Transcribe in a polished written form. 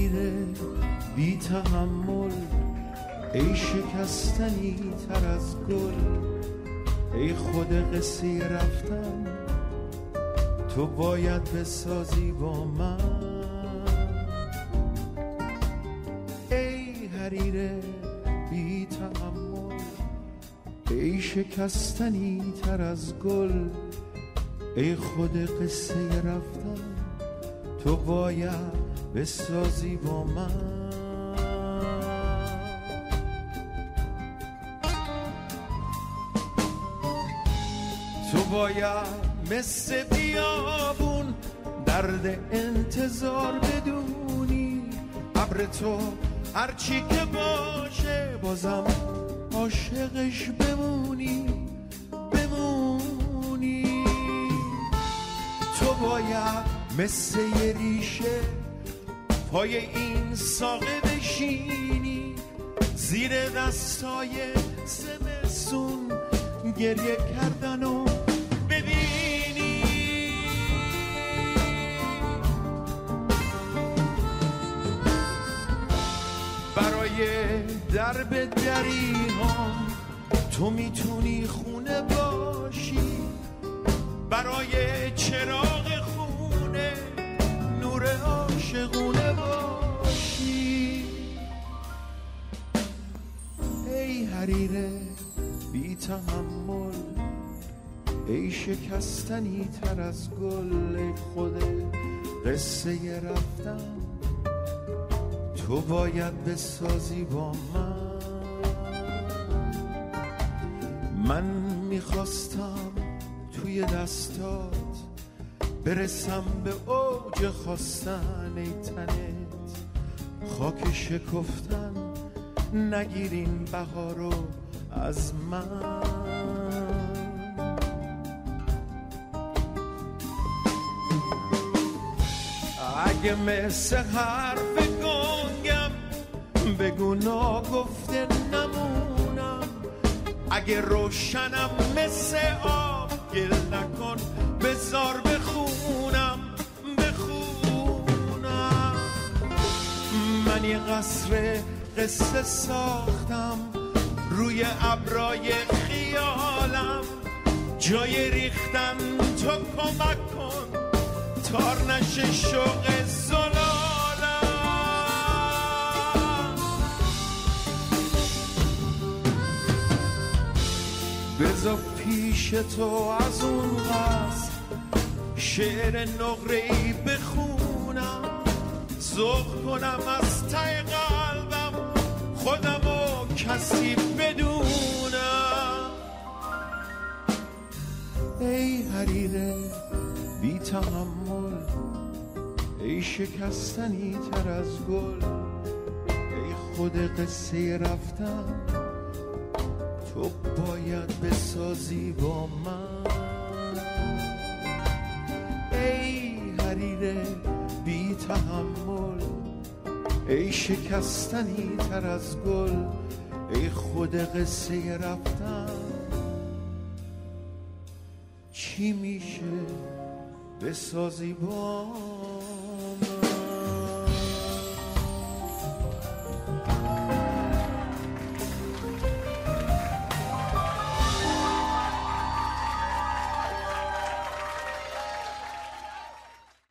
حریر بی تحمل، ای شکستنی تر از گل، ای خود قصه رفتن تو باید بسازی با من. ای حریر بی تحمل، ای شکستنی تر از گل، ای خود قصه رفتن تو باید بسازی با من. تو باید مثل بیابون درد انتظار بدونی، ابر تو هرچی که باشه بازم عاشقش بمونی. تو باید مثل یه ریشه پای این ساقه بشینی، زیر دستای زمستون گریه کردن و ببینی. برای درب دریهام تو میتونی خونه باشی، برای چراغ خونه نور عاشقونه باشی. ای حریر بی تحمل، ای شکستنی تر از گل، ای خود قصه رفتن تو باید بسازی با من. من میخواستم توی دستات برسم به اوج خواستن، ای تنت خاک شکفتن نگیرین بهارو از من. اگه مثل حرف گنگم بگو ناگفته نمونم، اگه روشنم مثل آب گل نکن بذار بخونم. من یه قصر قصه ساختم روی ابرای خیالم، جای ریختن تو کمک کن تار نشه شوق زلالم. بذار پیش تو از اون قصر شعر نقره‌ای بخونم، ذوق کنم از ته قلبم خودمو کسی بدونم. ای حریر بی تحمل، ای شکستنی تر از گل، ای خود قصه رفتن تو باید بسازی با من. ای حریر بی تحمل، ای شکستنی تر از گل، ای خود قصه رفتن چی میشه بسازی با